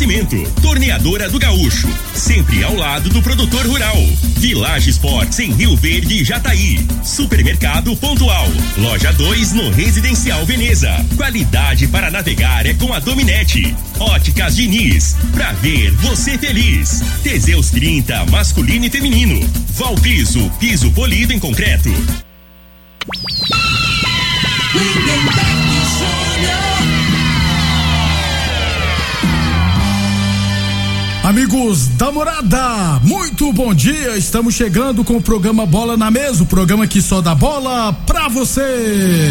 Oferecimento: Torneadora do Gaúcho, sempre ao lado do produtor rural. Village Sports em Rio Verde e Jataí. Supermercado Pontual. Loja 2 no Residencial Veneza. Qualidade para navegar é com a Dominete. Óticas Diniz. Pra ver você feliz. Teseus 30 masculino e feminino. Valpiso, piso polido em concreto. Amigos da Morada, muito bom dia. Estamos chegando com o programa Bola na Mesa, o programa que só dá bola pra você.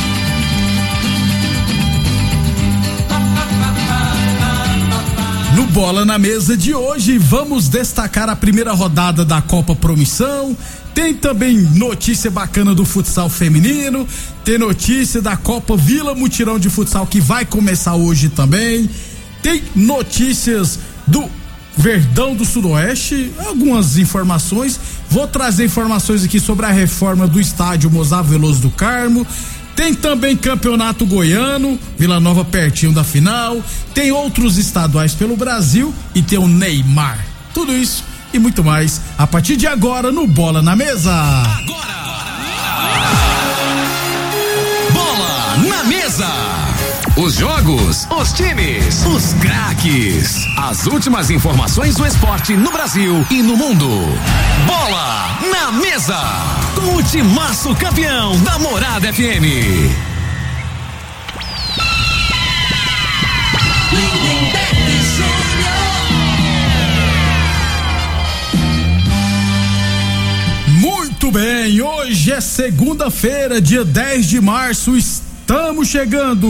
No Bola na Mesa de hoje, vamos destacar a primeira rodada da Copa Promissão. Tem também notícia bacana do futsal feminino. Tem notícia da Copa Vila Mutirão de Futsal, que vai começar hoje também. Tem notícias do Verdão do Sudoeste, algumas informações. Vou trazer informações aqui sobre a reforma do estádio Mozar Veloso do Carmo. Tem também campeonato goiano, Vila Nova pertinho da final. Tem outros estaduais pelo Brasil e tem o Neymar. Tudo isso e muito mais a partir de agora no Bola na Mesa. Agora! Bola na Mesa! Os jogos, os times, os craques. As últimas informações do esporte no Brasil e no mundo. Bola na Mesa. Com o timaço campeão da Morada FM. Muito bem, hoje é segunda-feira, dia 10 de março. Estamos chegando.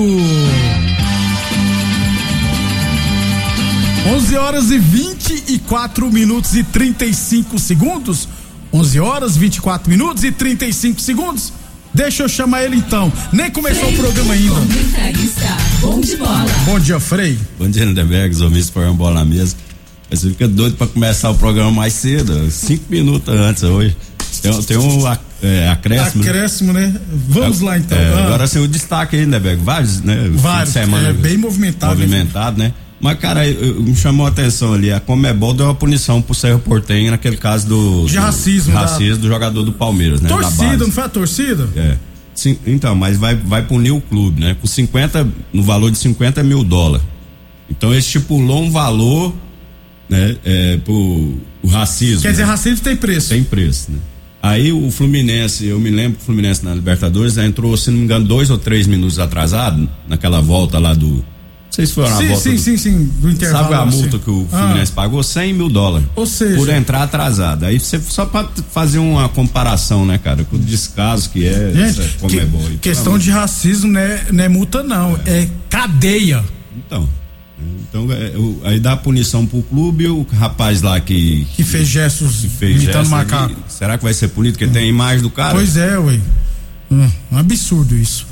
11 horas e 24 minutos e 35 segundos. 11 horas, 24 minutos e 35 segundos. Deixa eu chamar ele então. Nem começou o programa ainda. Bom de bola. Bom dia, Frei. Bom dia, Lindenberg. Ouvi esse programa Bola na Mesa. Mas você fica doido pra começar o programa mais cedo, 5 minutos antes hoje. Tem um acréscimo. Acréscimo, né? Vamos lá então. Agora assim, o destaque aí, Lindenberg. Vários, né? Vários. Semana, bem movimentado. Movimentado, né? Mas, cara, me chamou a atenção ali, a Conmebol deu uma punição pro Cerro Porteño naquele caso do racismo do jogador do Palmeiras, né? Torcida, não foi a torcida? É. Sim, então, mas vai punir o clube, né? No valor de $50 mil. Então ele estipulou um valor, né? Pro racismo. Quer dizer, racismo tem preço. Tem preço, né? Aí o Fluminense, eu me lembro que o Fluminense na Libertadores entrou, se não me engano, 2 ou 3 minutos atrasado, naquela volta lá do... Não sei se foi uma volta. Sim, do intervalo. Sabe a multa que o Fluminense pagou? $100 mil. Ou seja, por entrar atrasado. Aí você, só pra fazer uma comparação, né, cara, com o descaso que é. Gente, questão de racismo não é multa, não. É cadeia. Então aí dá punição pro clube e o rapaz lá que fez gestos imitando macaco. Será que vai ser punido porque tem a imagem do cara? Pois é, ué. Um absurdo isso.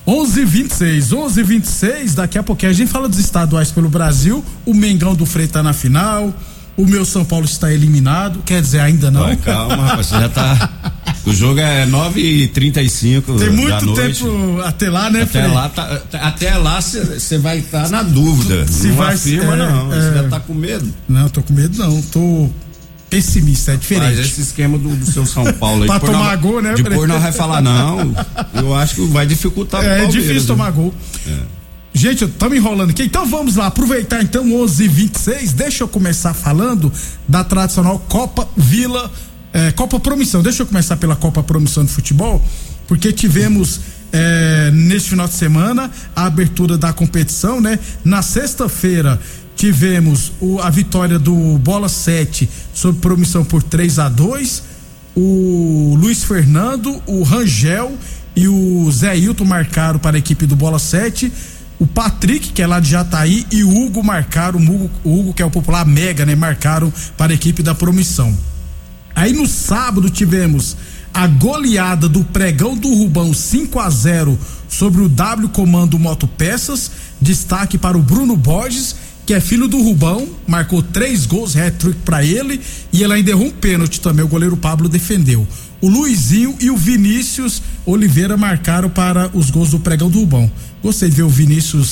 11:26, daqui a pouquinho a gente fala dos estaduais pelo Brasil. O Mengão do Frei tá na final. O meu São Paulo está eliminado. Quer dizer, ainda não. Vai, calma, rapaz, você já tá. O jogo é 9h35. Tem muito tempo até lá, né, Frei? Até lá você vai estar na dúvida. Se não vai afirma, não. Você já tá com medo? Não, tô com medo não. Tô pessimista, é diferente. Mas esse esquema do seu São Paulo aí. Pra tomar gol, né? Depois não vai falar, não. Eu acho que vai dificultar pro Palmeiras. É difícil tomar gol. Gente, estamos enrolando aqui, então vamos lá, aproveitar então 11:26, deixa eu começar falando da tradicional Copa Vila, Copa Promissão. Deixa eu começar pela Copa Promissão de futebol, porque tivemos neste final de semana a abertura da competição, né? Na sexta-feira tivemos a vitória do Bola 7 sobre Promissão por 3-2. O Luiz Fernando, o Rangel e o Zé Hilton marcaram para a equipe do Bola 7. O Patrick, que é lá de Jataí, e o Hugo marcaram, o Hugo, que é o popular Mega, né? Marcaram para a equipe da Promissão. Aí no sábado tivemos a goleada do Pregão do Rubão 5-0 sobre o W Comando Motopeças. Destaque para o Bruno Borges, que é filho do Rubão, marcou 3 gols, hat-trick para ele, e ele ainda errou um pênalti também, o goleiro Pablo defendeu. O Luizinho e o Vinícius Oliveira marcaram para os gols do Pregão do Rubão. Gostei de ver o Vinícius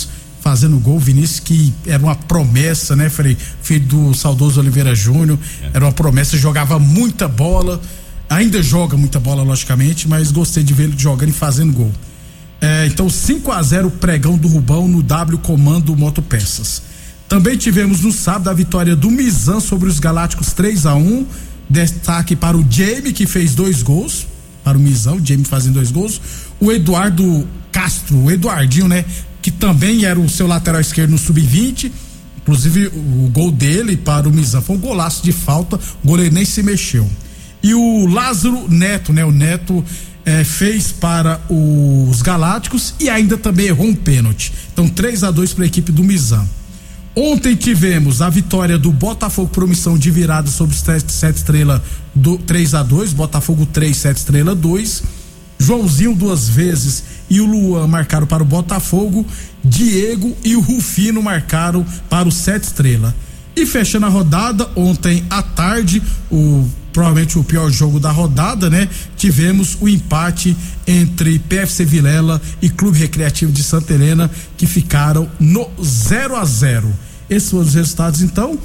fazendo gol. Vinícius, que era uma promessa, né, Frei? Filho do saudoso Oliveira Júnior, era uma promessa, jogava muita bola, ainda joga muita bola, logicamente, mas gostei de ver ele jogando e fazendo gol. Então 5-0 pregão do Rubão no W Comando Motopeças. Também tivemos no sábado a vitória do Mizan sobre os Galácticos 3-1. Destaque para o Jamie, que fez 2 gols. Para o Mizan, o Jamie fazendo 2 gols. O Eduardo Castro, o Eduardinho, né? Que também era o seu lateral esquerdo no sub-20. Inclusive, o gol dele para o Mizan foi um golaço de falta. O goleiro nem se mexeu. E o Lázaro Neto, né? O Neto fez para os Galácticos e ainda também errou um pênalti. Então 3-2 para a equipe do Mizan. Ontem tivemos a vitória do Botafogo Promissão de virada sobre o 7 Estrela 3-2, Botafogo 3, 7 Estrela 2. Joãozinho 2 vezes e o Luan marcaram para o Botafogo, Diego e o Rufino marcaram para o 7 Estrela. E fechando a rodada, ontem à tarde, provavelmente o pior jogo da rodada, né? Tivemos o empate entre PFC Vilela e Clube Recreativo de Santa Helena, que ficaram no 0-0. Esses foram os resultados. Então,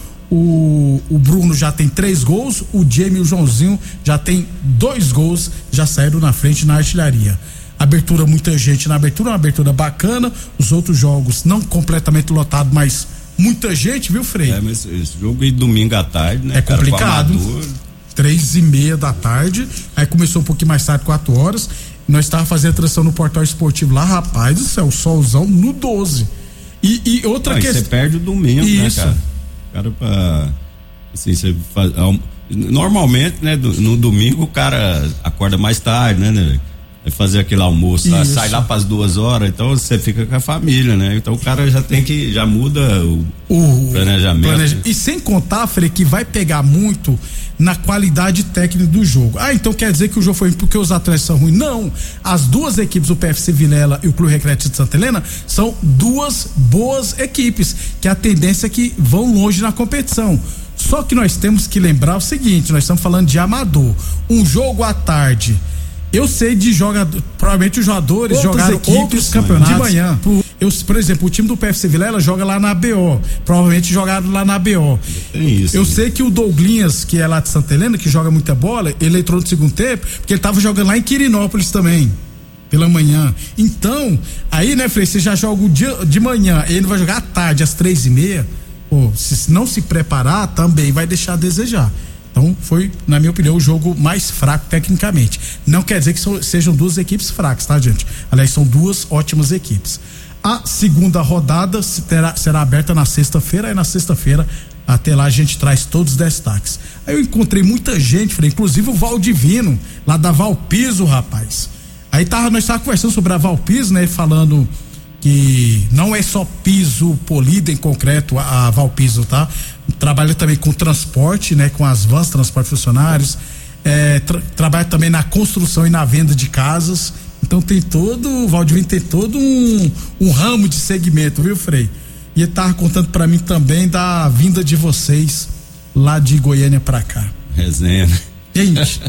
o Bruno já tem 3 gols, o Jamie e o Joãozinho já tem 2 gols, já saíram na frente na artilharia. Abertura, muita gente na abertura, uma abertura bacana. Os outros jogos não completamente lotados, mas muita gente, viu, Frei? Mas esse jogo aí domingo à tarde, né? É complicado. 3:30 da tarde, aí começou um pouquinho mais tarde, 4 horas. Nós estávamos fazendo a transição no portal esportivo lá, rapaz do céu, solzão no 12. E outra questão. Você perde o domingo, isso, né, cara? Assim, você faz, normalmente, né, no domingo o cara acorda mais tarde, né? Fazer aquele almoço lá, sai lá para as 2 horas, então você fica com a família, né? Então o cara já muda o planejamento. E sem contar, Frei, que vai pegar muito na qualidade técnica do jogo. Então quer dizer que o jogo foi porque os atletas são ruins? Não, as 2 equipes, o PFC Vilela e o Clube Recreativo de Santa Helena, são 2 boas equipes, que a tendência é que vão longe na competição. Só que nós temos que lembrar o seguinte, nós estamos falando de amador, um jogo à tarde. Eu sei de jogador, provavelmente os jogadores jogaram outros campeonatos de manhã. Por exemplo, o time do PFC Vilela joga lá na BO, provavelmente jogaram lá na BO. Eu sei que o Douglinhas, que é lá de Santa Helena, que joga muita bola, ele entrou no segundo tempo, porque ele tava jogando lá em Quirinópolis também, pela manhã. Então, aí, né, Frei, você já joga o dia de manhã, ele vai jogar à tarde, às 3:30, se não se preparar, também vai deixar a desejar. Então foi, na minha opinião, o jogo mais fraco tecnicamente. Não quer dizer que sejam 2 equipes fracas, tá, gente? Aliás, são 2 ótimas equipes. A segunda rodada será aberta na sexta-feira, e na sexta-feira, até lá, a gente traz todos os destaques. Aí eu encontrei muita gente, inclusive o Valdivino, lá da Valpiso, rapaz. Aí nós estávamos conversando sobre a Valpiso, né? Falando que não é só piso polido em concreto a Valpiso, tá? Trabalha também com transporte, né? Com as vans, transporte funcionários, trabalha também na construção e na venda de casas. Então o Valdivino tem todo um ramo de segmento, viu, Frei? E ele tava contando pra mim também da vinda de vocês lá de Goiânia pra cá. Resenha, né? Gente,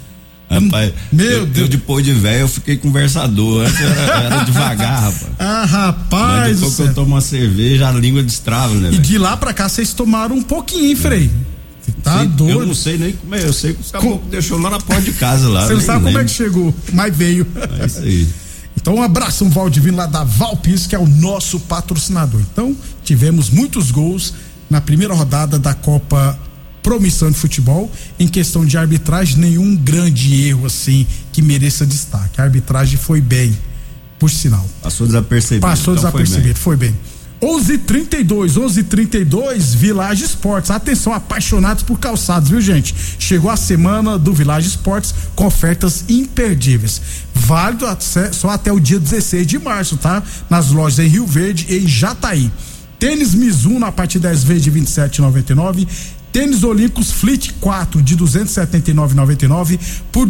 rapaz, meu Deus. Eu depois de velho eu fiquei conversador, antes era devagar, rapaz. Rapaz, mas depois que eu tomo uma cerveja, a língua destrava, né? E de lá pra cá vocês tomaram um pouquinho, Frei. Tá doido. Eu não sei nem como é, eu sei que os caboclos deixou lá na porta de casa lá. Você não sabe como é que chegou, mas veio. É isso aí. Então um abraço, um Valdivino lá da Valpis, que é o nosso patrocinador. Então tivemos muitos gols na primeira rodada da Copa Promissão de Futebol. Em questão de arbitragem, nenhum grande erro assim que mereça destaque. A arbitragem foi bem, por sinal. Passou desapercebido. Foi bem. 11:32, Village Esportes. Atenção, apaixonados por calçados, viu, gente? Chegou a semana do Village Esportes com ofertas imperdíveis. Válido só até o dia 16 de março, tá? Nas lojas em Rio Verde e em Jataí. Tênis Mizuno a partir 10 vezes de R$27,99. Tênis Olímpicos Fleet 4 de R$279,99 por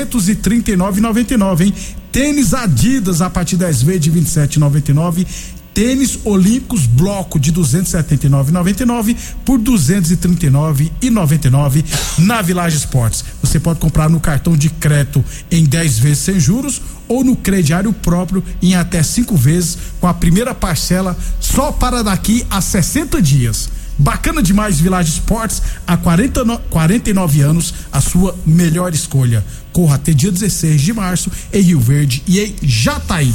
R$239,99, hein? Tênis Adidas a partir 10 vezes de R$27,99. tênis olímpicos bloco de R$ 279,99 por R$ 239,99 na Village Esportes. Você pode comprar no cartão de crédito em 10 vezes sem juros ou no crediário próprio em até 5 vezes, com a primeira parcela só para daqui a 60 dias. Bacana demais, Village Esportes, há 49 anos, a sua melhor escolha. Corra até dia 16 de março em Rio Verde e em Jataí.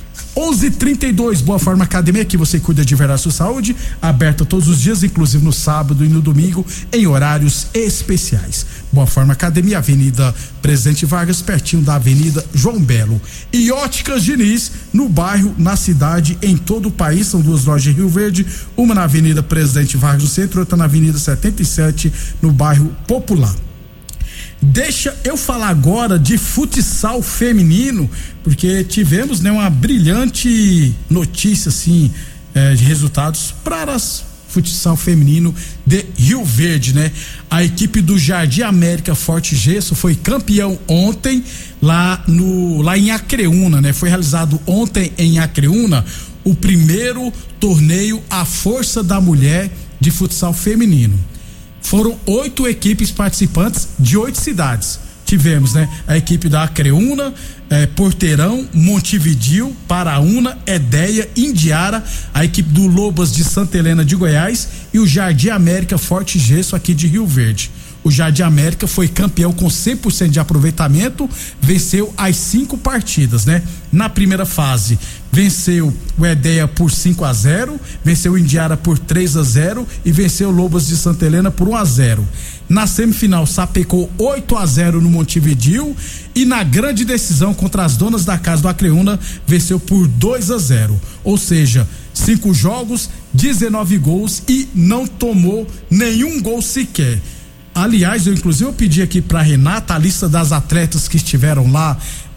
11:32, Boa Forma Academia, que você cuida de verdade sua saúde, aberta todos os dias, inclusive no sábado e no domingo, em horários especiais. Boa Forma Academia, Avenida Presidente Vargas, pertinho da Avenida João Belo. E Óticas Diniz, no bairro, na cidade, em todo o país, são 2 lojas em Rio Verde, uma na Avenida Presidente Vargas no centro, outra na Avenida 77, no bairro Popular. Deixa eu falar agora de futsal feminino, porque tivemos, né, uma brilhante notícia, assim, de resultados para as futsal feminino de Rio Verde, né? A equipe do Jardim América Forte Gesso foi campeão ontem lá em Acreúna, né? Foi realizado ontem em Acreúna o primeiro torneio A Força da Mulher de futsal feminino. Foram 8 equipes participantes de 8 cidades. Tivemos, né, a equipe da Acreúna, Porteirão, Montevidéu, Paraúna, Edéia, Indiara, a equipe do Lobas de Santa Helena de Goiás e o Jardim América Forte Gesso aqui de Rio Verde. O Jardim América foi campeão com 100% de aproveitamento, venceu as 5 partidas, né? Na primeira fase, venceu o Edéia por 5-0, venceu o Indiara por 3-0 e venceu o Lobas de Santa Helena por 1-0. Na semifinal, sapecou 8-0 no Montevidéu e na grande decisão contra as donas da casa do Acreúna, venceu por 2-0. Ou seja, 5 jogos, 19 gols e não tomou nenhum gol sequer. Aliás, eu pedi aqui pra Renata a lista das atletas que estiveram lá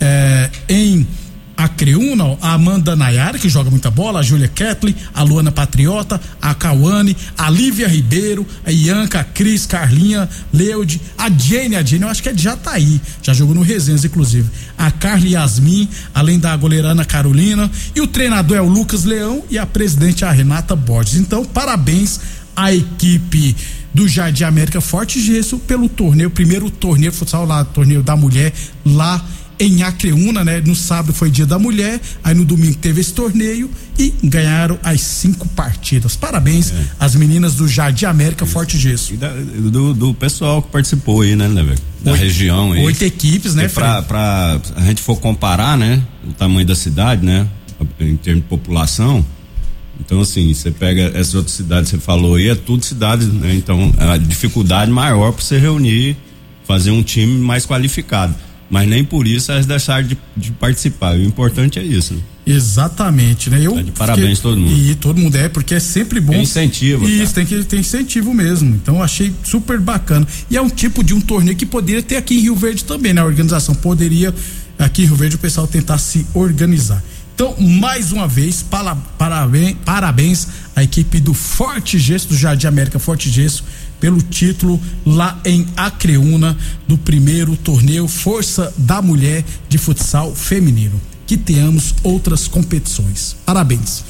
em Acreúna, a Amanda Nayara, que joga muita bola, a Júlia Ketley, a Luana Patriota, a Cauane, a Lívia Ribeiro, a Ianca, a Cris, Carlinha, Leude, a Jane, eu acho que é de Jataí, já jogou no Resenhas, inclusive, a Carly Yasmin, além da goleira Ana Carolina, e o treinador é o Lucas Leão e a presidente é a Renata Borges. Então, parabéns à equipe do Jardim América Forte Gesso pelo torneio, primeiro torneio de futsal lá, torneio da mulher lá em Acreúna, né? No sábado foi dia da mulher, aí no domingo teve esse torneio e ganharam as 5 partidas. Parabéns às meninas do Jardim América Forte Gesso. E do pessoal que participou aí, né, velho? Da região aí. 8 equipes, né, pra a gente for comparar, né? O tamanho da cidade, né? Em termos de população. Então, assim, você pega essas outras cidades que você falou aí, é tudo cidades, né? Então, a dificuldade maior para você reunir, fazer um time mais qualificado. Mas nem por isso elas deixaram de participar. O importante é isso, né? Exatamente, né? De parabéns todo mundo. E todo mundo porque é sempre bom. Tem incentivo. Isso, tem incentivo mesmo. Então, eu achei super bacana. E é um tipo de um torneio que poderia ter aqui em Rio Verde também, né? A organização poderia, aqui em Rio Verde, o pessoal tentar se organizar. Então, mais uma vez, parabéns à equipe do Forte Gesso, do Jardim América Forte Gesso, pelo título lá em Acreúna, do primeiro torneio Força da Mulher de Futsal Feminino. Que tenhamos outras competições. Parabéns.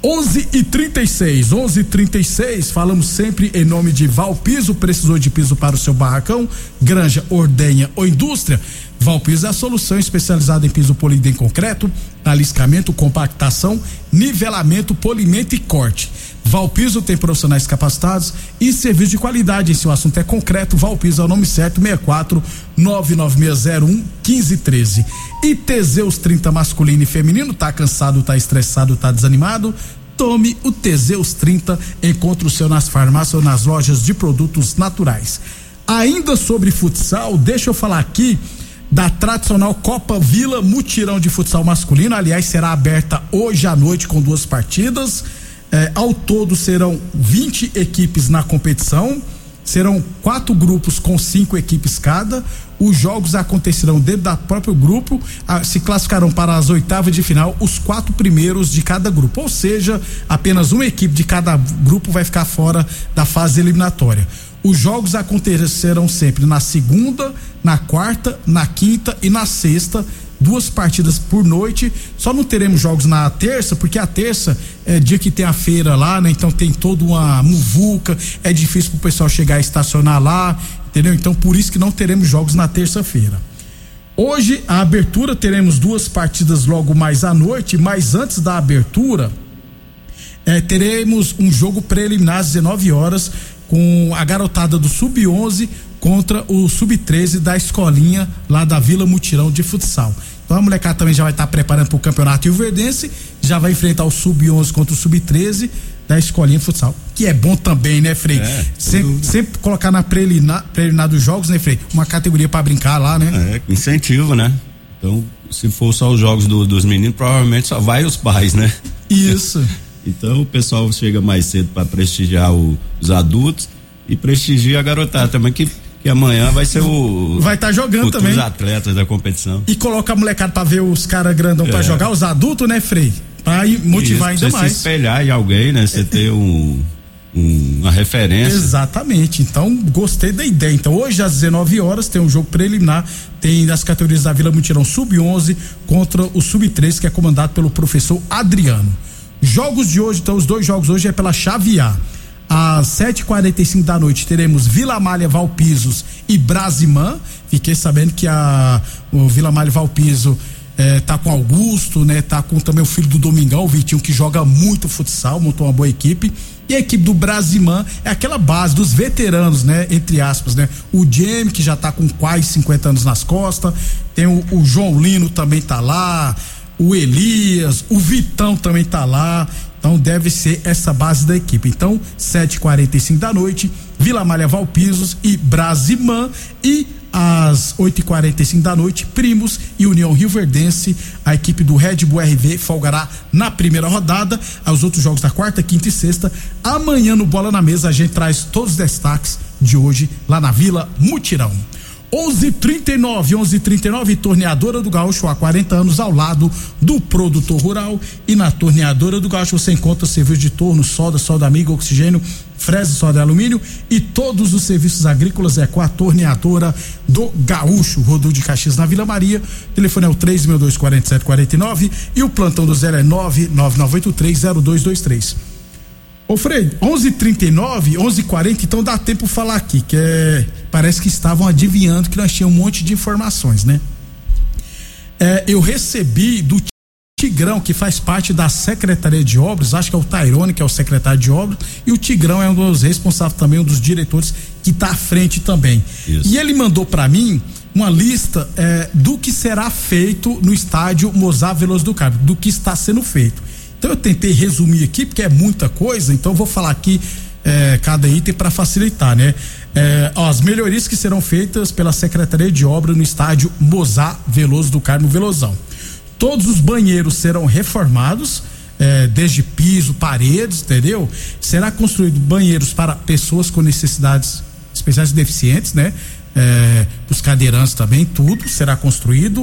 11:36, falamos sempre em nome de Valpiso. Precisou de piso para o seu barracão, granja, ordenha ou indústria? Valpiso é a solução especializada em piso polido em concreto, aliscamento, compactação, nivelamento, polimento e corte. Valpiso tem profissionais capacitados e serviço de qualidade. Se o assunto é concreto, Valpiso é o nome certo, 64-99601-1513. E Teseus 30 masculino e feminino, tá cansado, tá estressado, tá desanimado? Tome o Teseus 30, encontre o seu nas farmácias ou nas lojas de produtos naturais. Ainda sobre futsal, deixa eu falar aqui da tradicional Copa Vila Mutirão de Futsal Masculino. Aliás, será aberta hoje à noite com 2 partidas. Ao todo serão 20 equipes na competição, serão 4 grupos com 5 equipes cada. Os jogos acontecerão dentro da próprio grupo, se classificarão para as oitavas de final os 4 primeiros de cada grupo, ou seja, apenas uma equipe de cada grupo vai ficar fora da fase eliminatória. Os jogos acontecerão sempre na segunda, na quarta, na quinta e na sexta 2 partidas por noite. Só não teremos jogos na terça, porque a terça é dia que tem a feira lá, né? Então tem toda uma muvuca, é difícil pro pessoal chegar e estacionar lá, entendeu? Então por isso que não teremos jogos na terça-feira. Hoje, a abertura, teremos 2 partidas logo mais à noite, mas antes da abertura, teremos um jogo preliminar às 19 horas com a garotada do Sub-11 contra o Sub-13 da escolinha lá da Vila Mutirão de futsal. Então a molecada também já vai estar preparando para o campeonato rioverdense, já vai enfrentar o Sub-11 contra o Sub-13 da escolinha de futsal, que é bom também, né, Frei? Sempre colocar na preliminar dos jogos, né, Frei? Uma categoria para brincar lá, né? Incentivo, né? Então, se for só os jogos dos meninos, provavelmente só vai os pais, né? Isso. Então o pessoal chega mais cedo para prestigiar os adultos e prestigia a garotada também, que amanhã vai ser vai estar jogando também, os atletas da competição. E coloca a molecada para ver os caras grandão para jogar, os adultos, né, Frei? Para motivar ainda mais. Se espelhar em alguém, né? Você ter uma referência. Exatamente. Então, gostei da ideia. Então, hoje às 19 horas tem um jogo preliminar, tem das categorias da Vila Mutirão Sub-11 contra o Sub-13, que é comandado pelo professor Adriano. Jogos de hoje, então os 2 jogos hoje é pela chave A. Às 7h45 da noite teremos Vila Malha Valpisos e Brasimã. Fiquei sabendo que o Vila Malha Valpiso tá com Augusto, né? Tá com também o filho do Domingão, o Vitinho, que joga muito futsal, montou uma boa equipe. E a equipe do Brasimã é aquela base dos veteranos, né? Entre aspas, né? O Jamie, que já tá com quase 50 anos nas costas, tem o João Lino também tá lá, o Elias, o Vitão também tá lá. Então deve ser essa base da equipe. Então, 7h45 da noite, Vila Malha Valpisos e Brasimã. E às 8h45 da noite, Primos e União Rioverdense. A equipe do Red Bull RV folgará na primeira rodada. Os outros jogos da quarta, quinta e sexta. Amanhã no Bola na Mesa a gente traz todos os destaques de hoje lá na Vila Mutirão. 11:39, Torneadora do Gaúcho, há 40 anos ao lado do produtor rural. E na Torneadora do Gaúcho você encontra serviço de torno, solda amiga, oxigênio, fresa, solda e alumínio e todos os serviços agrícolas é com a Torneadora do Gaúcho. Rodul de Caxias na Vila Maria, o telefone é o 362-4749 e o plantão do Zé é 999830223. Ô Frei, 11:39, 11:40, então dá tempo de falar aqui, que parece que estavam adivinhando que nós tínhamos um monte de informações, né? Eu recebi do Tigrão, que faz parte da Secretaria de Obras, acho que é o Tairone, que é o secretário de Obras, e o Tigrão é um dos responsáveis também, um dos diretores que está à frente também. Isso. E ele mandou para mim uma lista do que será feito no estádio Mozar Veloso do Carmo, do que está sendo feito. Então eu tentei resumir aqui, porque é muita coisa, então eu vou falar aqui cada item para facilitar, né? As melhorias que serão feitas pela Secretaria de Obra no estádio Mozar Veloso do Carmo Velozão. Todos os banheiros serão reformados, desde piso, paredes, entendeu? Será construído banheiros para pessoas com necessidades especiais e deficientes, né? Os cadeirantes também, tudo será construído.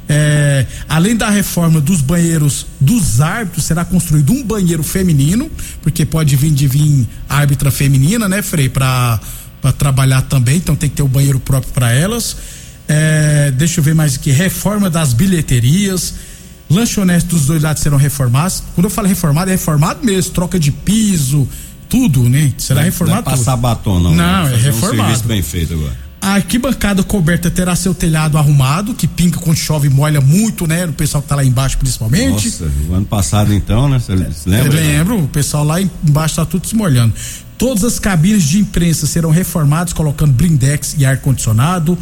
Além da reforma dos banheiros dos árbitros, será construído um banheiro feminino, porque pode vir árbitra feminina, né, Frei, pra trabalhar também, então tem que ter um banheiro próprio para elas. Deixa eu ver mais aqui, reforma das bilheterias, lanchonetes dos 2 lados serão reformados. Quando eu falo reformado, é reformado mesmo, troca de piso, tudo, né? Será reformado tudo. Não é passar batom, não. Não, é reformado. Um serviço bem feito agora. A arquibancada coberta terá seu telhado arrumado, que pinga quando chove e molha muito, né? O pessoal que tá lá embaixo, principalmente. Nossa, o ano passado então, né? Você lembra? Eu lembro, o pessoal lá embaixo tá tudo se molhando. Todas as cabines de imprensa serão reformadas, colocando blindex e ar-condicionado.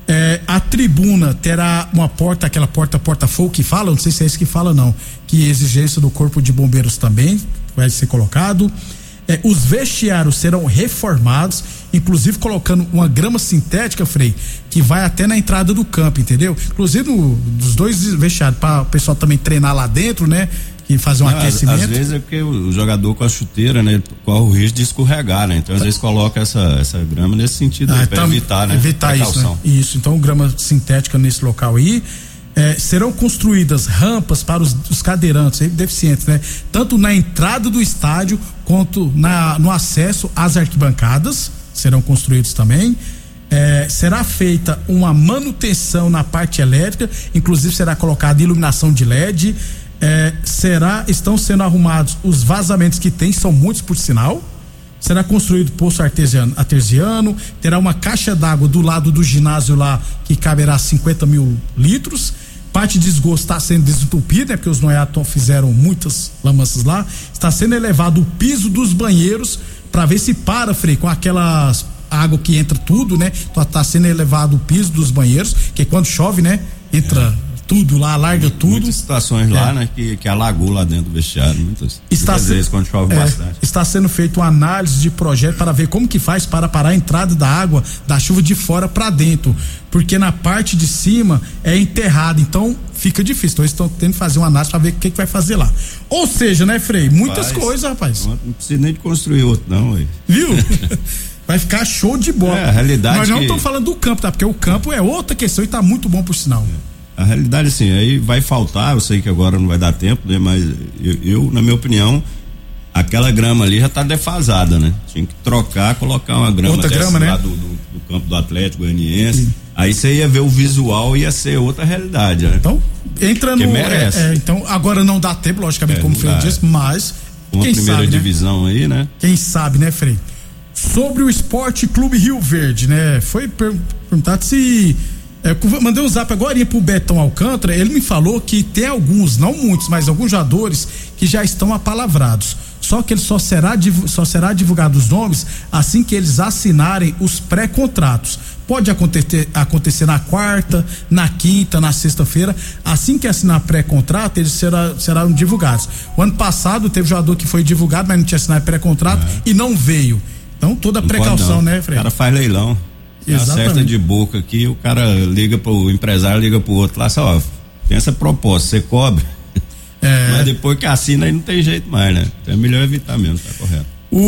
A tribuna terá uma porta, aquela porta-fogo que fala, não sei se é isso que fala não, que exigência do Corpo de Bombeiros também vai ser colocado. Os vestiários serão reformados, inclusive colocando uma grama sintética, Frei, que vai até na entrada do campo, entendeu? Inclusive dos 2 vestiários, para o pessoal também treinar lá dentro, né? E fazer um aquecimento. Às vezes é porque o jogador com a chuteira, né? Corre o risco de escorregar, né? Então às vezes coloca essa grama nesse sentido, para evitar, né? Evitar isso, né? Isso, então grama sintética nesse local aí. Serão construídas rampas para os cadeirantes deficientes, né? Tanto na entrada do estádio quanto no acesso às arquibancadas serão construídos também. será feita uma manutenção na parte elétrica, inclusive será colocada iluminação de LED, estão sendo arrumados os vazamentos que tem, são muitos por sinal. Será construído poço artesiano, terá uma caixa d'água do lado do ginásio lá que caberá 50 mil litros. Parte de esgoto está sendo desentupida, porque os noiatos fizeram muitas lambanças lá. Está sendo elevado o piso dos banheiros para ver se para, Frei, com aquelas água que entra tudo, né? Então tá sendo elevado o piso dos banheiros, que quando chove, né? Entra tudo lá, larga tudo. Muitas situações lá, né? Que alagou lá dentro do vestiário, muitas vezes quando chove bastante. Está sendo feita uma análise de projeto para ver como que faz para parar a entrada da água da chuva de fora para dentro, porque na parte de cima é enterrado, então fica difícil. Então eles estão tendo que fazer uma análise para ver o que vai fazer lá. Ou seja, né, Frei? Muitas coisas, rapaz. Não precisa nem de construir outro, não, aí. Viu? Vai ficar show de bola. A realidade. Nós não estamos falando do campo, tá? Porque o campo é outra questão e tá muito bom por sinal. A realidade, assim, aí vai faltar, eu sei que agora não vai dar tempo, né? Mas eu na minha opinião, aquela grama ali já tá defasada, né? Tinha que trocar, colocar uma grama outra grama, né? Lá do campo do Atlético Goianiense. Sim. Aí você ia ver o visual, ia ser outra realidade, né? Então, entra no. merece. Então, agora não dá tempo, logicamente, como o Frei disse, mas. Uma primeira divisão, né? Aí, né? Quem sabe, né, Frei? Sobre o Esporte Clube Rio Verde, né? Foi perguntado se. Eu mandei um zap agora pro Betão Alcântara, ele me falou que tem alguns, não muitos, mas alguns jogadores que já estão apalavrados. Só que ele só será divulgado os nomes assim que eles assinarem os pré-contratos. Pode acontecer na quarta, na quinta, na sexta-feira. Assim que assinar pré-contrato, eles serão divulgados. O ano passado teve jogador que foi divulgado, mas não tinha assinado pré-contrato e não veio. Então toda não precaução, né, Fred? O cara faz leilão. Acerta de boca aqui, o cara liga o empresário liga pro outro lá, só, tem essa proposta, você cobre. Mas depois que assina aí não tem jeito mais, né? Então é melhor evitar mesmo, tá correto.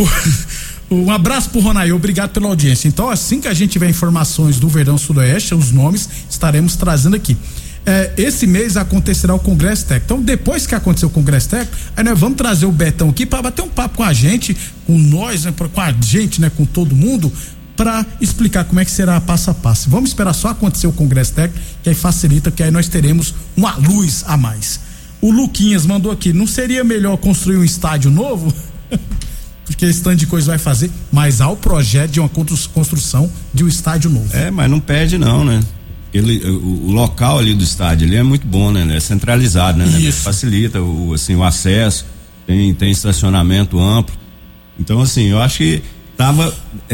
Um abraço pro Ronai, obrigado pela audiência. Então, assim que a gente tiver informações do Verdão Sudoeste, os nomes estaremos trazendo aqui. Esse mês acontecerá o Congresso Técnico. Então, depois que acontecer o Congresso Técnico, aí nós vamos trazer o Betão aqui para bater um papo com a gente, com nós, né, com a gente, né, com todo mundo, para explicar como é que será passo a passo. Vamos esperar só acontecer o Congresso Técnico, que aí facilita, que aí nós teremos uma luz a mais. O Luquinhas mandou aqui, não seria melhor construir um estádio novo? Porque esse tanto de coisa vai fazer, mas há o projeto de uma construção de um estádio novo. Mas não perde não, né? O local ali do estádio ali é muito bom, né? É centralizado, né? Isso. Facilita o acesso, tem estacionamento amplo. Então, assim, eu acho que tava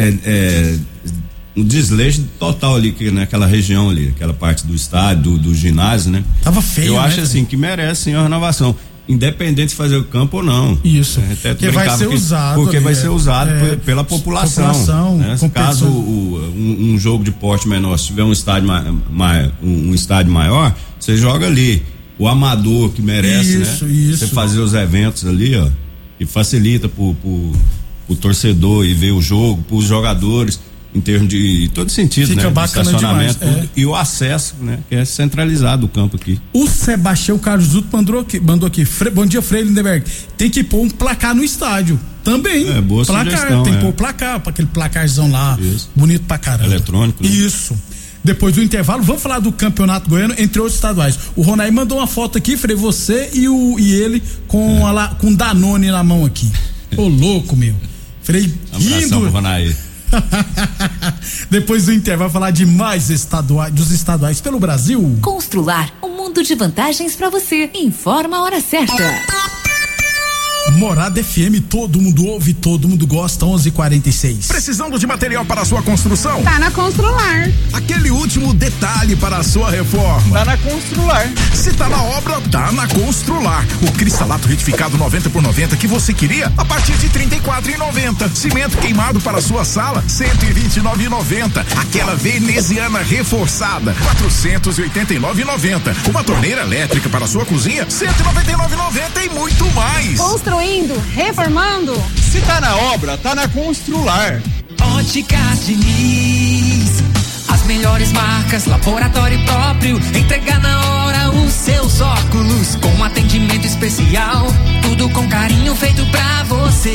um desleixo total ali naquela região ali, aquela parte do estádio, do ginásio, né? Tava feio, eu acho né? assim que merece sim uma renovação, independente de fazer o campo ou não. Isso. Porque vai ser usado. Porque vai ser usado pela população. Né? Caso um jogo de porte menor, se tiver um estádio maior, você joga ali. O amador que merece, isso, né? Isso. Você fazer os eventos ali, ó, que facilita pro torcedor e ver o jogo, pros jogadores, em termos de todo sentido, fica né? Bacana estacionamento, demais, e o acesso, né? Que é centralizado o campo aqui. O Sebastião Carlos Duto mandou aqui, bom dia, Frei Lindenberg, tem que pôr um placar no estádio também. Boa placar, sugestão, tem que pôr placar, aquele placarzão lá, isso. Bonito pra caramba. Eletrônico, né? Isso. Depois do intervalo, vamos falar do Campeonato Goiano, entre outros estaduais. O Ronai mandou uma foto aqui, Frei, você e ele com Danone na mão aqui. Ô louco, meu. Frei rindo. Pro Ronai. Depois do intervalo, falar de mais dos estaduais pelo Brasil. Constrular um mundo de vantagens para você. Informa a hora certa. Morada FM, todo mundo ouve, todo mundo gosta, 11:46. Precisando de material para a sua construção? Tá na Constrular. Aquele último detalhe para a sua reforma? Tá na Constrular. Se tá na obra, tá na Constrular. O cristalato retificado 90x90 que você queria, a partir de R$34,90. Cimento queimado para a sua sala, R$129,90. Aquela veneziana reforçada, R$489,90. Uma torneira elétrica para a sua cozinha, R$199,90 e muito mais. Construindo, reformando. Se tá na obra, tá na Constrular. Óticas Diniz, as melhores marcas, laboratório próprio, entrega na hora os seus óculos, com atendimento especial, tudo com carinho feito pra você.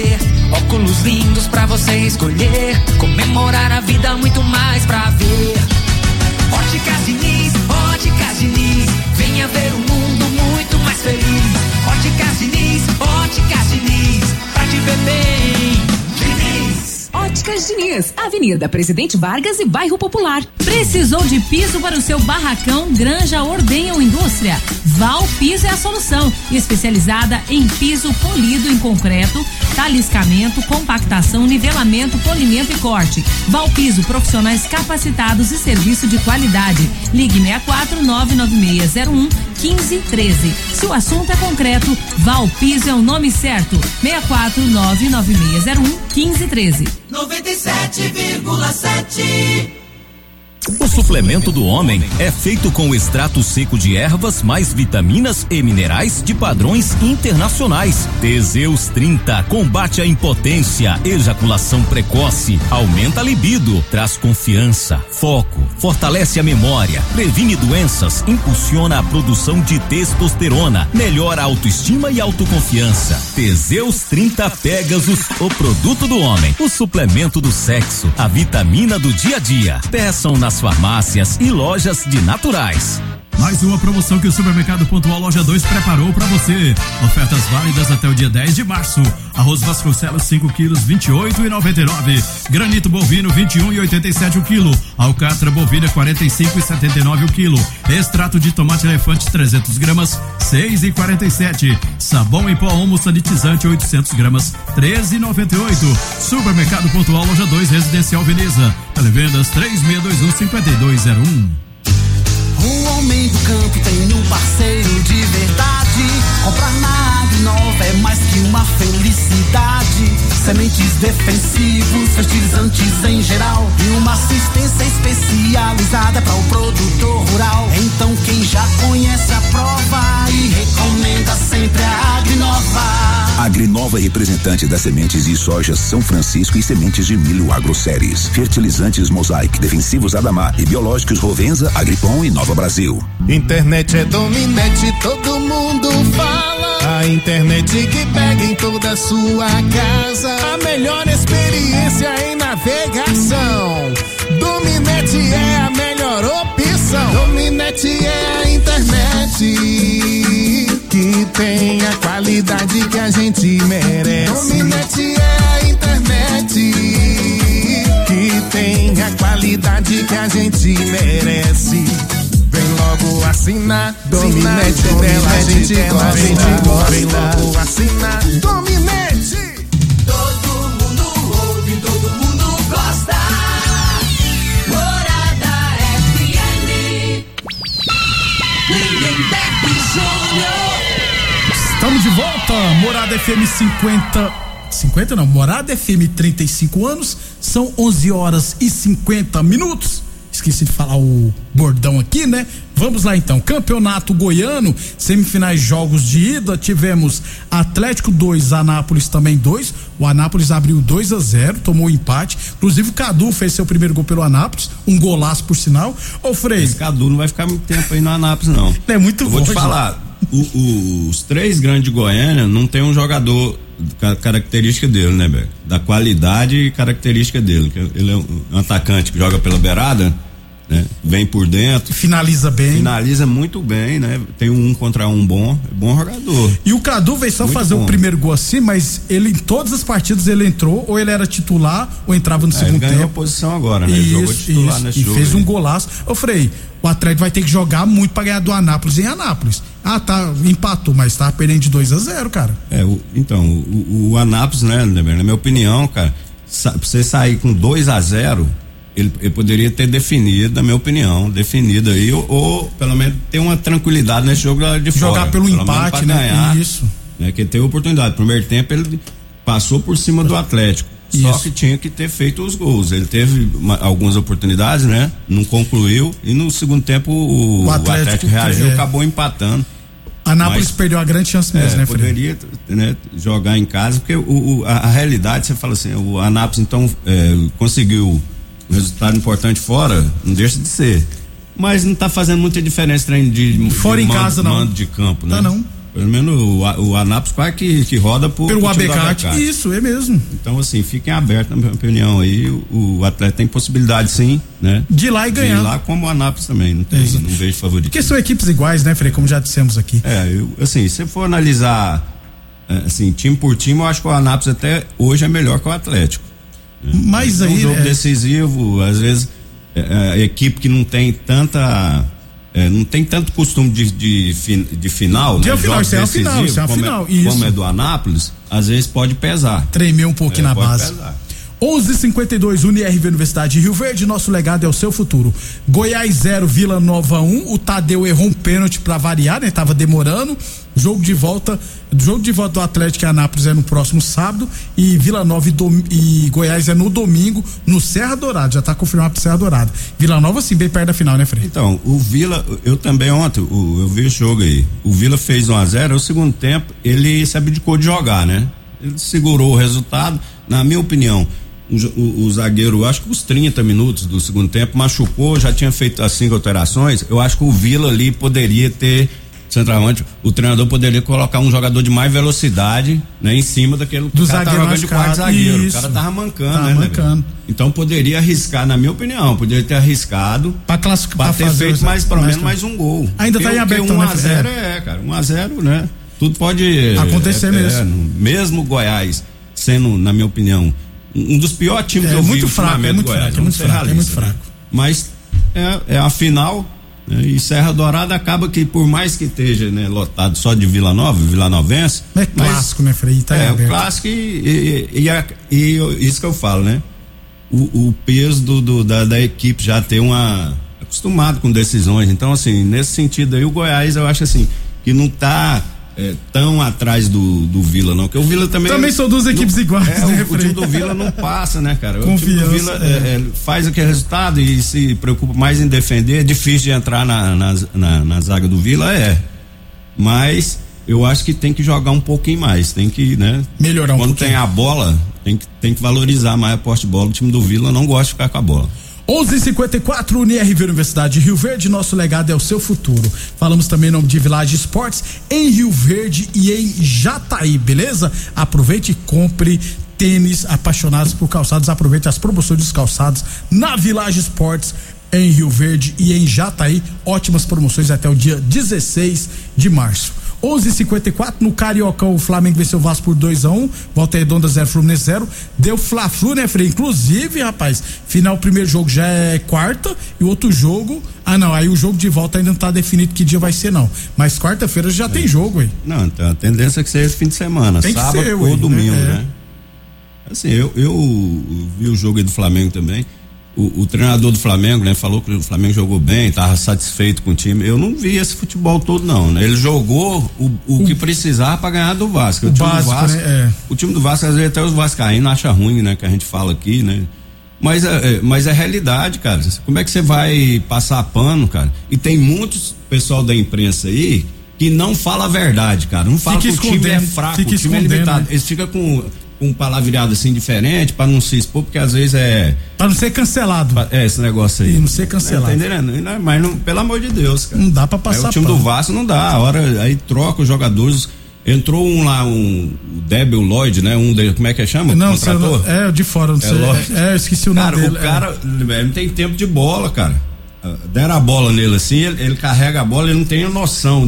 óculos lindos pra você escolher, comemorar a vida, muito mais pra ver. Óticas Diniz, Óticas Diniz, venha ver um mundo muito mais feliz. Óticas Diniz, pra te ver bem. Diniz. Óticas Diniz, Avenida Presidente Vargas e Bairro Popular. Precisou de piso para o seu barracão, granja, ordenha ou indústria? Val Piso é a solução, especializada em piso polido em concreto, taliscamento, compactação, nivelamento, polimento e corte. Val Piso, profissionais capacitados e serviço de qualidade. Ligue 64-99601-1513. Se o assunto é concreto, Val Piso é o nome certo. 64-99601-1513. 97,7. O suplemento do homem é feito com extrato seco de ervas mais vitaminas e minerais de padrões internacionais. Teseus 30 combate a impotência, ejaculação precoce, aumenta a libido, traz confiança, foco, fortalece a memória, previne doenças, impulsiona a produção de testosterona, melhora a autoestima e autoconfiança. Teseus 30 Pegasus, o produto do homem, o suplemento do sexo, a vitamina do dia a dia. Peçam nas farmácias e lojas de naturais. Mais uma promoção que o Supermercado Pontual Loja 2 preparou para você. Ofertas válidas até o dia 10 de março. Arroz Vasconcelos 5 quilos, 28,99. Granito bovino 21,87 o quilo. Alcatra bovina 45,79 o quilo. Extrato de tomate elefante 300 gramas, 6,47. Sabão em pó Omo sanitizante 800 gramas, 13,98. Supermercado Pontual Loja 2 Residencial Veneza. Televendas 3621-5201. O homem do campo tem um parceiro de verdade. Comprar na Agrinova é mais que uma felicidade. Sementes defensivos, fertilizantes em geral e uma assistência especializada para o produtor rural. Então quem já conhece a prova e recomenda sempre a Agrinova. Agrinova é representante das sementes de soja São Francisco e sementes de milho Agroceres. Fertilizantes Mosaic, defensivos Adamar e biológicos Rovenza, Agripom e Nova Brasil. Internet é Dominete, todo mundo fala. A internet que pega em toda a sua casa. A melhor experiência em navegação. Dominete é a melhor opção. Dominete é a internet que tem a qualidade que a gente merece. Dominete é a internet que tem a qualidade que a gente merece. Vem logo assinar Dominete, dela a gente gosta. Vem logo assinar Dominete. Todo mundo ouve, todo mundo gosta. Morada FM. Lindenberg Júnior. Estamos de volta, Morada FM 50 não, Morada FM 35 anos, são 11h50. Esqueci de falar o bordão aqui, né? Vamos lá então, Campeonato Goiano, semifinais, jogos de ida, tivemos Atlético 2, Anápolis também 2, o Anápolis abriu 2-0, tomou o empate, inclusive o Cadu fez seu primeiro gol pelo Anápolis, um golaço por sinal. Ô Frei, esse Cadu não vai ficar muito tempo aí no Anápolis não. É muito bom. Vou te falar, os três grandes de Goiânia não tem um jogador característica dele, né, Beco? Da qualidade e característica dele. Ele é um atacante que joga pela beirada, né? Vem por dentro. Finaliza bem. Finaliza muito bem, né? Tem um contra um bom jogador. E o Cadu veio só muito fazer bom. O primeiro gol assim, mas ele em todas as partidas ele entrou, ou ele era titular, ou entrava no segundo tempo. Ele ganhou a posição agora, né? Ele jogou titular nesse jogo. E fez um golaço. Ô Frei, o Atlético vai ter que jogar muito pra ganhar do Anápolis em Anápolis. Tá, empatou, mas tá perdendo de 2-0, cara. Então, o Anápolis, né, na minha opinião, cara, pra você sair com 2-0, ele poderia ter definido, na minha opinião, aí, ou pelo menos ter uma tranquilidade nesse jogo lá de fora. Jogar pelo empate, né? Ganhar, isso. Né, que ele teve oportunidade. No primeiro tempo ele passou por cima do Atlético. Só que tinha que ter feito os gols. Ele teve algumas oportunidades, né? Não concluiu. E no segundo tempo o Atlético reagiu, acabou empatando. Anápolis perdeu a grande chance mesmo, né, Fred? Poderia, né, jogar em casa, porque a realidade, você fala assim, o Anápolis então conseguiu um resultado importante fora, não deixa de ser. Mas não tá fazendo muita diferença de fora em casa, não. Mando de campo, né? Não. Pelo menos o Anápolis quase que roda pelo Abecate. Isso, é mesmo. Então, assim, fiquem abertos, na minha opinião, aí o atleta tem possibilidade, sim, né? De ir lá e ganhar. De ir lá, como o Anápolis também, não vejo favorito. Porque são equipes iguais, né, Frei, como já dissemos aqui. Assim, se for analisar, assim, time por time, eu acho que o Anápolis até hoje é melhor que o Atlético. Né? Mas aí. Um jogo decisivo, às vezes, a equipe que não tem tanta. Não tem tanto costume de final, né? Final, isso é a final, como é do Anápolis, às vezes pode pesar. Tremer um pouquinho na base. 11:52 UniRV Universidade de Rio Verde, nosso legado é o seu futuro. Goiás 0, Vila Nova 1, o Tadeu errou um pênalti pra variar, né? Tava demorando. Jogo de volta do Atlético e Anápolis é no próximo sábado e Vila Nova e Goiás é no domingo no Serra Dourada, já tá confirmado pro Serra Dourada. Vila Nova sim, bem perto da final, né, Frei? Então, o Vila, eu também ontem, eu vi o jogo aí, o Vila fez 1-0, o segundo tempo ele se abdicou de jogar, né? Ele segurou o resultado, na minha opinião, o zagueiro, acho que os 30 minutos do segundo tempo machucou, já tinha feito as 5 alterações, eu acho que o Vila ali poderia ter centroavante, o treinador poderia colocar um jogador de mais velocidade, né, em cima daquele do cara tá jogando de quarto zagueiro. Isso. O cara tava mancando, né? Então poderia arriscar, na minha opinião, poderia ter arriscado pra classificar, pra ter feito pelo menos mais um gol. Ainda tá em aberto, 1-0 cara, 1-0, né? Tudo pode acontecer mesmo. Mesmo Goiás sendo, na minha opinião, um dos piores times que eu vi ultimamente. É muito fraco. Mas é a final, né? E Serra Dourada acaba que, por mais que esteja, né, lotado só de Vila Novense. É clássico, né, Frei? Tá o clássico e isso que eu falo, né? O peso da equipe já ter acostumado com decisões. Então, assim, nesse sentido aí, o Goiás, eu acho assim, que não tá tão atrás do Vila, não, porque o Vila também são duas equipes iguais, né, o time do Vila não passa, né, cara? Confiança, o time do Vila faz aquele resultado e se preocupa mais em defender. É difícil de entrar na zaga do Vila, mas eu acho que tem que jogar um pouquinho mais, tem que, né, melhorar quando tem a bola, tem que valorizar mais a posse de bola. O time do Vila não gosta de ficar com a bola. 11:54 UniRV Universidade de Rio Verde, nosso legado é o seu futuro. Falamos também em nome de Village Esportes em Rio Verde e em Jataí, beleza? Aproveite e compre tênis. Apaixonados por calçados, aproveite as promoções dos calçados na Village Esportes em Rio Verde e em Jataí. Ótimas promoções até o dia 16 de março. 11:54 no Cariocão, o Flamengo venceu o Vasco por 2-1, Volta Redonda 0, Fluminense 0, deu Fla-Flu, né, Frei? Inclusive, rapaz, final, primeiro jogo já é quarta e o outro jogo, aí o jogo de volta ainda não tá definido que dia vai ser, não, mas quarta-feira já tem jogo aí. Não, então a tendência é que seja esse fim de semana, tem sábado ser, ou domingo, né? Assim, eu vi o jogo aí do Flamengo também. O treinador do Flamengo, né, falou que o Flamengo jogou bem, tava satisfeito com o time. Eu não vi esse futebol todo, não, né? Ele jogou o que precisava para ganhar do Vasco. O time do Vasco, às vezes até os vascaínos acham ruim, né, que a gente fala aqui, né? Mas é realidade, cara. Como é que você vai passar pano, cara? E tem muitos pessoal da imprensa aí que não fala a verdade, cara. Não fala que o time é fraco, o time é limitado. Eles ficam com um palavreado assim diferente para não se expor, porque às vezes para não ser cancelado. Esse negócio aí. E não ser cancelado. Tá entendendo? Mas não, pelo amor de Deus, cara. Não dá para passar. O time do Vasco não dá. A hora aí troca os jogadores. Entrou o Débil Lloyd, né? Como é que chama? Não, contratou? De fora, não sei. Eu esqueci o nome dele. O cara não tem tempo de bola, cara. Deram a bola nele assim, ele carrega a bola, ele não tem a noção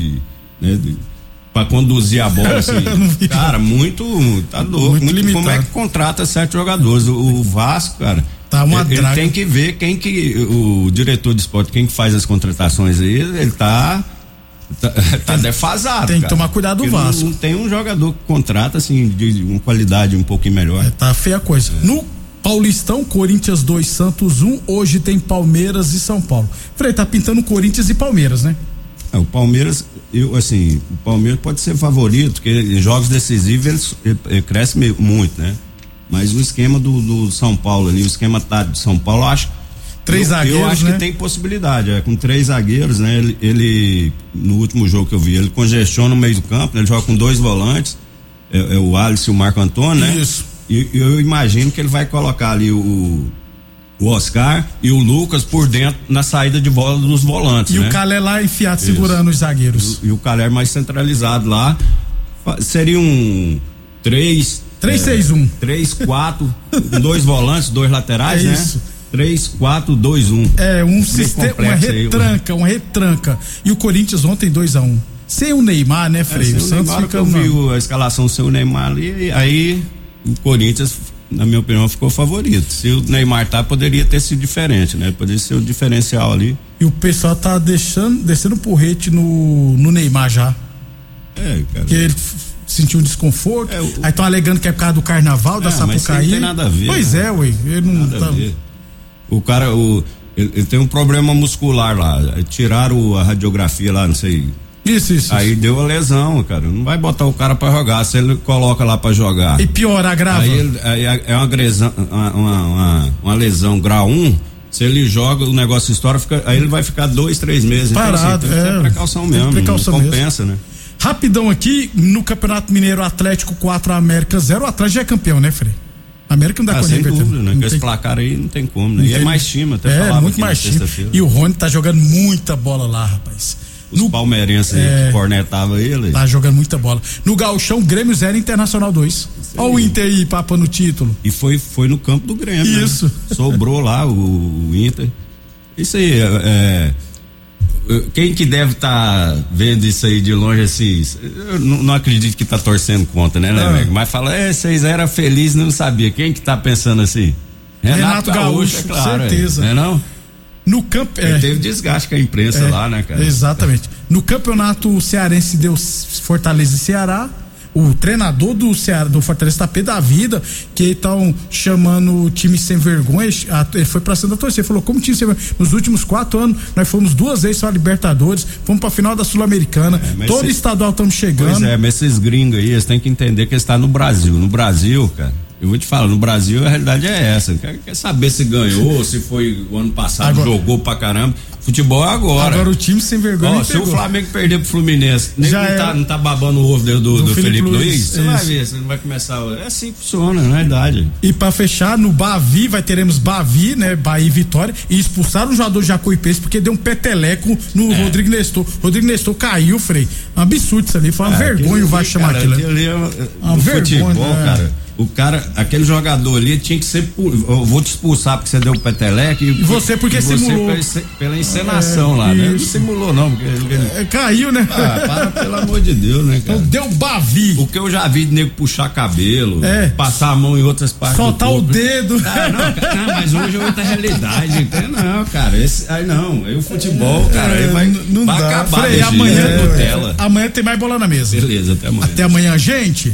pra conduzir a bola assim. Cara, tá louco. Muito limitado. Como é que contrata 7 jogadores? O Vasco, cara, tá uma ele tem que ver o diretor de esporte, quem que faz as contratações aí, ele tá defasado. Tem que tomar cuidado do Vasco. Não tem um jogador que contrata assim de uma qualidade um pouquinho melhor. Tá feia a coisa. No Paulistão, Corinthians 2, Santos 1, hoje tem Palmeiras e São Paulo. Frei, tá pintando Corinthians e Palmeiras, né? O Palmeiras, o Palmeiras pode ser favorito, porque em jogos decisivos ele cresce muito, né? Mas o esquema do São Paulo ali, o esquema tático do São Paulo, eu acho 3 zagueiros, eu acho, né? Que tem possibilidade, com 3 zagueiros, né? Ele no último jogo que eu vi, ele congestiona no meio do campo, né? Ele joga com 2 volantes, o Alisson e o Marco Antônio, né? Isso. E eu imagino que ele vai colocar ali o o Oscar e o Lucas por dentro na saída de bola dos volantes. E né? o Calé lá enfiado segurando os zagueiros. E o Calé mais centralizado lá. Seria um 3-6-1. 3-4, 2 volantes, 2 laterais, né? Isso. 3-4-2-1. Um sistema, uma retranca. E o Corinthians ontem 2-1. Sem o Neymar, né, Frei? O Santos fica. Eu vi a escalação sem o Neymar ali, aí o Corinthians, na minha opinião, ficou favorito. Se o Neymar poderia ter sido diferente, né? Poderia ser o diferencial ali. E o pessoal tá descendo porrete no Neymar já. Cara. Porque ele sentiu um desconforto. Aí estão alegando que é por causa do carnaval da Sapucaí. Mas não tem nada a ver. Pois né? ué. Ele não nada a ver. O cara, ele tem um problema muscular lá. Tiraram a radiografia lá, não sei. Isso. Aí deu a lesão, cara. Não vai botar o cara pra jogar. Se ele coloca lá pra jogar. E pior, grava. Aí é uma lesão grau 1. Se ele joga, o negócio estoura, aí ele vai ficar 2-3 meses. Parado. Então, assim, tem precaução mesmo. Não compensa, né? Rapidão aqui, no Campeonato Mineiro, Atlético 4, América 0. O Atlético já é campeão, né, Frei? América não dá sem dúvida, né? Com esse placar aí não tem como, né? E é mais time, até falava muito mais time. E o Rony tá jogando muita bola lá, rapaz. Os palmeirenses aí que cornetava ele. Tá jogando muita bola. No Gauchão, Grêmio 0, Internacional 2. Olha o Inter aí, papa no título. E foi no campo do Grêmio. Isso. Né? Sobrou lá o Inter. Isso aí, quem que deve estar vendo isso aí de longe assim? Eu não acredito que tá torcendo contra, né, mas fala, vocês eram felizes, não sabia. Quem que tá pensando assim? Renato Gaúcho, é claro, certeza. Não? No campo. Teve desgaste com a imprensa lá, né, cara? Exatamente. No campeonato cearense deu Fortaleza e Ceará. O treinador do Ceará, do Fortaleza, tá pé da vida, que estão chamando o time sem vergonha. Ele foi pra cima da torcida, falou: como time sem vergonha? Nos últimos 4 anos, nós fomos 2 vezes só a Libertadores, fomos pra final da Sul-Americana, todo estadual estamos chegando. Pois mas esses gringos aí, eles têm que entender que eles estão no Brasil. No Brasil, cara, eu vou te falar, no Brasil a realidade é essa. Quer saber se ganhou, se foi o ano passado, jogou pra caramba. Futebol é agora. Agora o time sem vergonha. Se o Flamengo perder pro Fluminense, não tá babando o ovo do Felipe Luiz, você vai ver, você não vai começar. É assim que funciona, na verdade. E pra fechar, no Bavi, teremos Bavi, né? Bahia e Vitória. E expulsaram o jogador Jacuipense porque deu um peteleco no Rodrigo Nestor. Rodrigo Nestor caiu, Frei. Um absurdo isso ali. Foi uma vergonha o Vasco chamar aquilo. Uma vergonha. Futebol, cara. O cara, aquele jogador ali tinha que ser. Eu vou te expulsar porque você deu o peteleco. E você porque simulou. Pela encenação lá, né? Não simulou, não. Porque caiu, né? Pelo amor de Deus, né, cara? Então deu Bavi. O que eu já vi de nego puxar cabelo, passar a mão em outras partes. Soltar o dedo. Não, mas hoje é outra realidade. Não, cara. Aí o futebol, cara, aí vai acabar. Amanhã tem mais bola na mesa. Beleza, até amanhã. Até amanhã, gente.